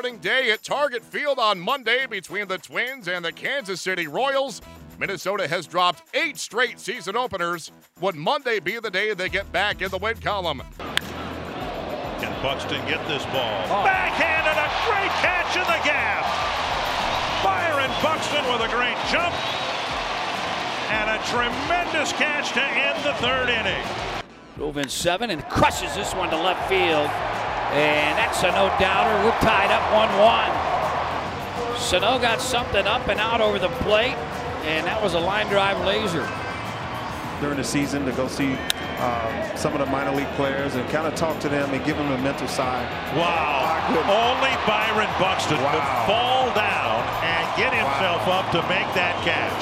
opening day at Target Field on Monday between the Twins and the Kansas City Royals. Minnesota has dropped 8 straight season openers. Would Monday be the day they get back in the win column? Can Buxton get this ball? Backhand and a great catch in the gap. Byron Buxton with a great jump and a tremendous catch to end the 3rd inning. Drove in 7 and crushes this one to left field. And that's a no-doubter. We're tied up 1-1. Sano got something up and out over the plate, and that was a line drive laser. During the season to go see some of the minor league players and kind of talk to them and give them the mental side. Wow. Only Byron Buxton could fall down and get himself up to make that catch.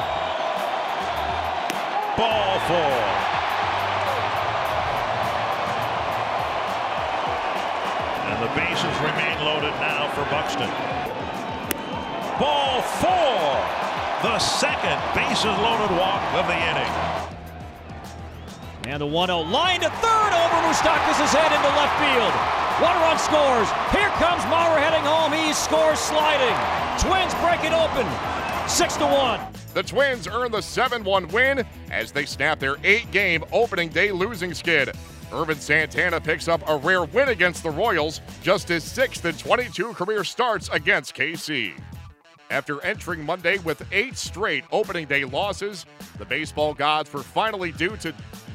Ball 4. And the bases remain loaded now for Buxton. Ball 4. The second bases loaded walk of the inning. And the 1-0 line to third over Moustakas' head into left field. One run scores. Here comes Maurer heading home. He scores sliding. Twins break it open. 6-1. The Twins earn the 7-1 win as they snap their 8-game opening day losing skid. Ervin Santana picks up a rare win against the Royals, just his 6th in 22 career starts against KC. After entering Monday with 8 straight opening day losses, the baseball gods were finally due to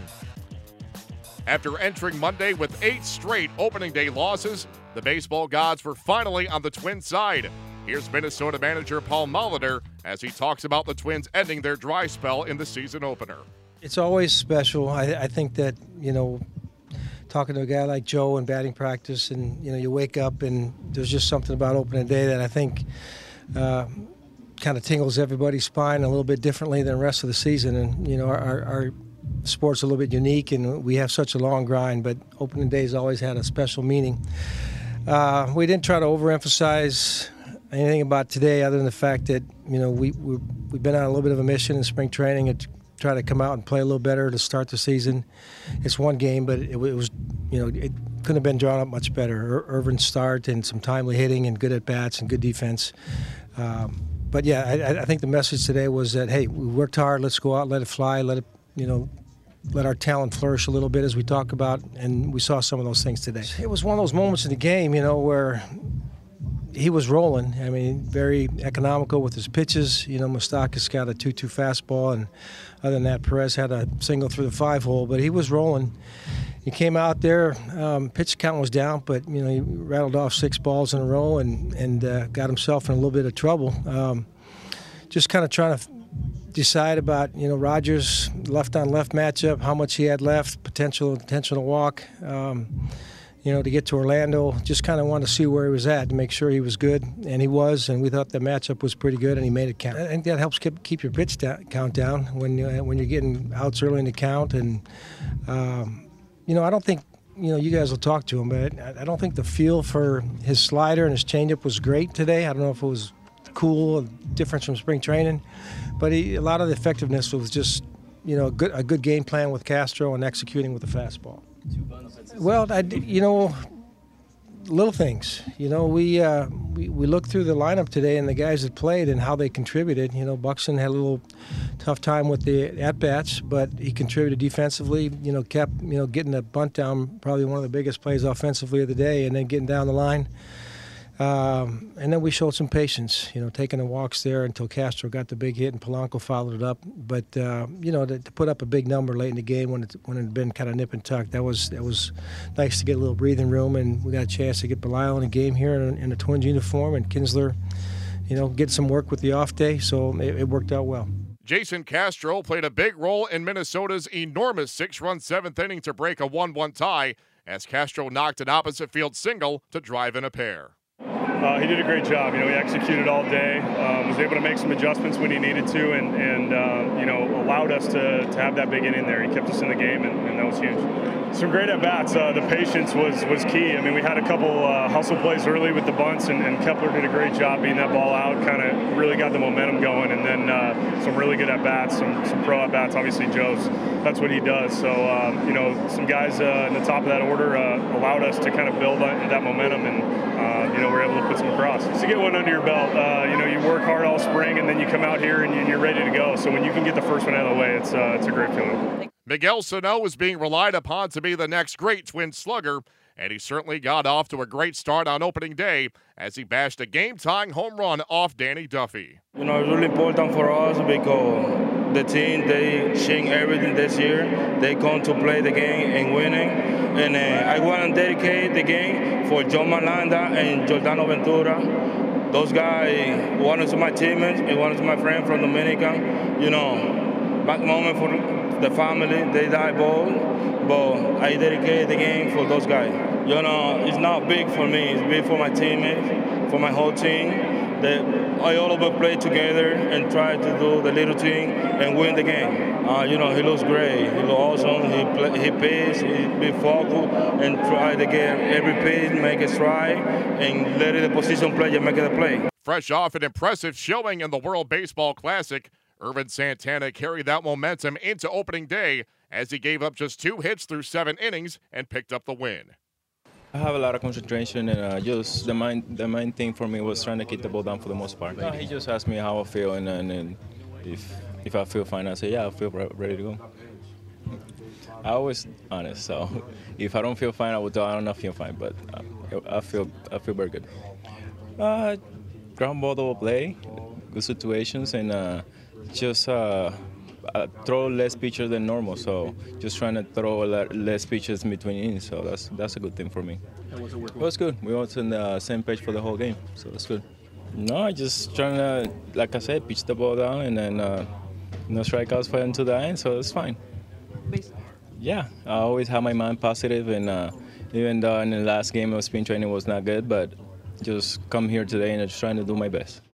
After entering Monday with 8 straight opening day losses, the baseball gods were finally on the Twins' side. Here's Minnesota manager Paul Molitor as he talks about the Twins ending their dry spell in the season opener. It's always special. I think that, talking to a guy like Joe in batting practice and, you wake up and there's just something about opening day that I think kind of tingles everybody's spine a little bit differently than the rest of the season. And, our sport's a little bit unique and we have such a long grind, but opening day's always had a special meaning. We didn't try to overemphasize anything about today other than the fact that, we've been on a little bit of a mission in spring training and try to come out and play a little better to start the season. It's one game, but it was, it couldn't have been drawn up much better. Ervin's start and some timely hitting and good at-bats and good defense. But, yeah, I think the message today was that, hey, we worked hard. Let's go out, let it fly, let it, let our talent flourish a little bit as we talk about, and we saw some of those things today. It was one of those moments in the game, where he was rolling. I mean, very economical with his pitches. Moustakas got a 2-2 fastball, and other than that, Perez had a single through the 5-hole, but he was rolling. He came out there, pitch count was down, but, he rattled off 6 balls in a row and got himself in a little bit of trouble. Just kind of trying to decide about, Rogers' left-on-left matchup, how much he had left, potential intentional walk. To get to Orlando, just kind of wanted to see where he was at to make sure he was good, and he was, and we thought the matchup was pretty good, and he made it count. I think that helps keep your pitch count down when you're getting outs early in the count, and I don't think you guys will talk to him, but I don't think the feel for his slider and his changeup was great today. I don't know if it was cool, difference from spring training, but a lot of the effectiveness was just a good game plan with Castro and executing with the fastball. Well, little things. We looked through the lineup today and the guys that played and how they contributed. Buxton had a little tough time with the at-bats, but he contributed defensively. Kept getting the bunt down, probably one of the biggest plays offensively of the day, and then getting down the line. And then we showed some patience, taking the walks there until Castro got the big hit and Polanco followed it up. But, to put up a big number late in the game when it had been kind of nip and tuck, that was nice to get a little breathing room. And we got a chance to get Belisle in a game here in a Twins uniform, and Kinsler, get some work with the off day. So it worked out well. Jason Castro played a big role in Minnesota's enormous 6-run 7th inning to break a 1-1 tie as Castro knocked an opposite field single to drive in a pair. He did a great job. He executed all day, was able to make some adjustments when he needed to, and allowed us to have that big inning there. He kept us in the game, and that was huge. Some great at-bats. The patience was key. I mean, we had a couple hustle plays early with the bunts, and Kepler did a great job beating that ball out, kind of really got the momentum going, and then some really good at-bats, some pro at-bats. Obviously, Joe's, that's what he does. So, some guys in the top of that order allowed us to kind of build that momentum, and, we were able able to put some across. To get one under your belt, you know, you work hard all spring, and then you come out here and you're ready to go. So when you can get the first one out of the way, it's a great feeling. Miguel Sano is being relied upon to be the next great Twins slugger, and he certainly got off to a great start on opening day as he bashed a game-tying home run off Danny Duffy. You know, it's really important for us because the team, they change everything this year. They come to play the game and winning. And I want to dedicate the game for John Malanda and Giordano Ventura. Those guys, one is my teammates and one is my friend from Dominican. You know, back moment for the family, they die both, but I dedicate the game for those guys. You know, it's not big for me, it's big for my teammates, for my whole team. I all of us play together and try to do the little thing and win the game. You know, he looks great, he looks awesome, he plays, he be focused and try to get every pitch, make a strike, and let the position player make the play. Fresh off an impressive showing in the World Baseball Classic, Ervin Santana carried that momentum into opening day as he gave up just 2 hits through 7 innings and picked up the win. I have a lot of concentration, and just the main thing for me was trying to keep the ball down for the most part. He just asked me how I feel, and if I feel fine, I say, yeah, I feel ready to go. I always honest, so if I don't feel fine, I will tell I don't feel fine, but I feel very good. Ground ball double play, good situations, and just throw less pitches than normal, so just trying to throw less pitches in between innings, so that's a good thing for me. And was it working? It was good. We were on the same page for the whole game, so that's good. No, I just trying to, like I said, pitch the ball down and then no strikeouts for into the end, so it's fine. Yeah, I always have my mind positive, and even though in the last game of spring training was not good, but just come here today and just trying to do my best.